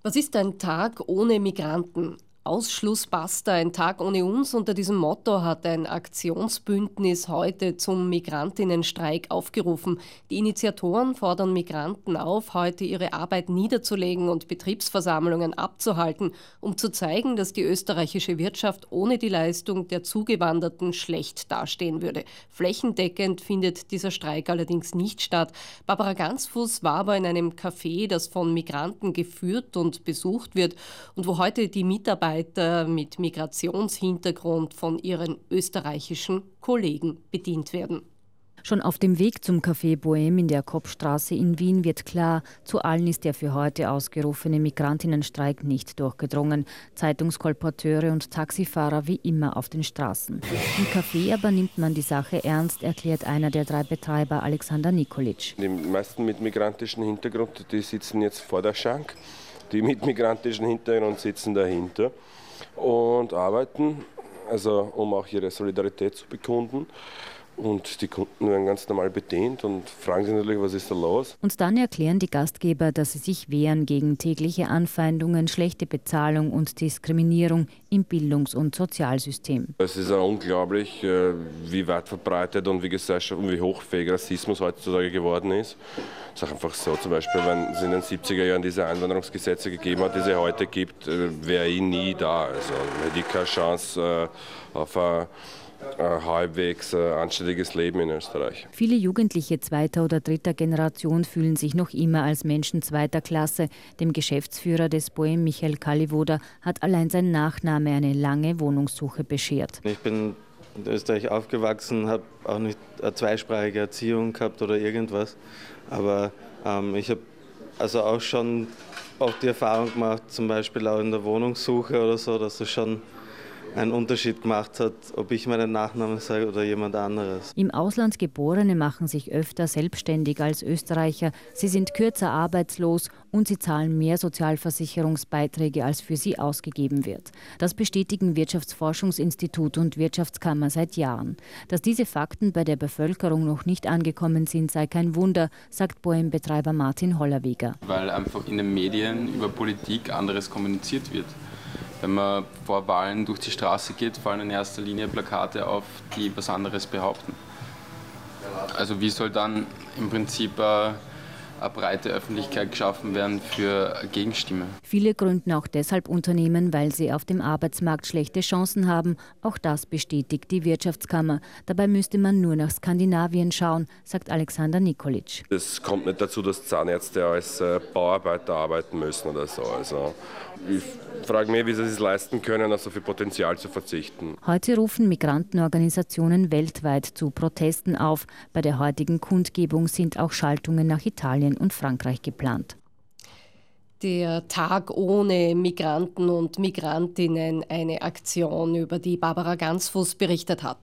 Was ist ein Tag ohne Migranten? Ausschluss basta, ein Tag ohne uns. Unter diesem Motto hat ein Aktionsbündnis heute zum Migrantinnenstreik aufgerufen. Die Initiatoren fordern Migranten auf, heute ihre Arbeit niederzulegen und Betriebsversammlungen abzuhalten, um zu zeigen, dass die österreichische Wirtschaft ohne die Leistung der Zugewanderten schlecht dastehen würde. Flächendeckend findet dieser Streik allerdings nicht statt. Barbara Gansfuß war aber in einem Café, das von Migranten geführt und besucht wird und wo heute die Mitarbeiter mit Migrationshintergrund von ihren österreichischen Kollegen bedient werden. Schon auf dem Weg zum Café Bohème in der Kopfstraße in Wien wird klar, zu allen ist der für heute ausgerufene Migrantinnenstreik nicht durchgedrungen. Zeitungskolporteure und Taxifahrer wie immer auf den Straßen. Im Café aber nimmt man die Sache ernst, erklärt einer der 3 Betreiber, Alexander Nikolic. Die meisten mit migrantischem Hintergrund, die sitzen jetzt vor der Schank. Die mit migrantischem Hintergrund sitzen dahinter und arbeiten, also um auch ihre Solidarität zu bekunden. Und die Kunden werden ganz normal bedient und fragen sich natürlich, was ist da los? Und dann erklären die Gastgeber, dass sie sich wehren gegen tägliche Anfeindungen, schlechte Bezahlung und Diskriminierung im Bildungs- und Sozialsystem. Es ist auch unglaublich, wie weit verbreitet und wie hochfähig Rassismus heutzutage geworden ist. Es ist auch einfach so, zum Beispiel, wenn es in den 70er Jahren diese Einwanderungsgesetze gegeben hat, die es heute gibt, wäre ich nie da. Also hätte ich keine Chance auf ein halbwegs anständiges Leben in Österreich. Viele Jugendliche 2. oder 3. Generation fühlen sich noch immer als Menschen 2. Klasse. Dem Geschäftsführer des Bohème, Michael Kalliwoda, hat allein sein Nachname eine lange Wohnungssuche beschert. Ich bin in Österreich aufgewachsen, habe auch nicht eine zweisprachige Erziehung gehabt oder irgendwas. Aber ich habe also auch schon oft die Erfahrung gemacht, zum Beispiel auch in der Wohnungssuche oder so, dass es schon einen Unterschied gemacht hat, ob ich meinen Nachnamen sage oder jemand anderes. Im Ausland Geborene machen sich öfter selbstständig als Österreicher. Sie sind kürzer arbeitslos und sie zahlen mehr Sozialversicherungsbeiträge, als für sie ausgegeben wird. Das bestätigen Wirtschaftsforschungsinstitut und Wirtschaftskammer seit Jahren. Dass diese Fakten bei der Bevölkerung noch nicht angekommen sind, sei kein Wunder, sagt Bohème-Betreiber Martin Hollerweger. Weil einfach in den Medien über Politik anderes kommuniziert wird. Wenn man vor Wahlen durch die Straße geht, fallen in erster Linie Plakate auf, die was anderes behaupten. Also wie soll dann im Prinzip eine breite Öffentlichkeit geschaffen werden für eine Gegenstimme? Viele gründen auch deshalb Unternehmen, weil sie auf dem Arbeitsmarkt schlechte Chancen haben. Auch das bestätigt die Wirtschaftskammer. Dabei müsste man nur nach Skandinavien schauen, sagt Alexander Nikolic. Es kommt nicht dazu, dass Zahnärzte als Bauarbeiter arbeiten müssen oder so. Also ich frage mich, wie sie es leisten können, auf so viel Potenzial zu verzichten. Heute rufen Migrantenorganisationen weltweit zu Protesten auf. Bei der heutigen Kundgebung sind auch Schaltungen nach Italien und Frankreich geplant. Der Tag ohne Migranten und Migrantinnen, eine Aktion, über die Barbara Gansfuß berichtet hat.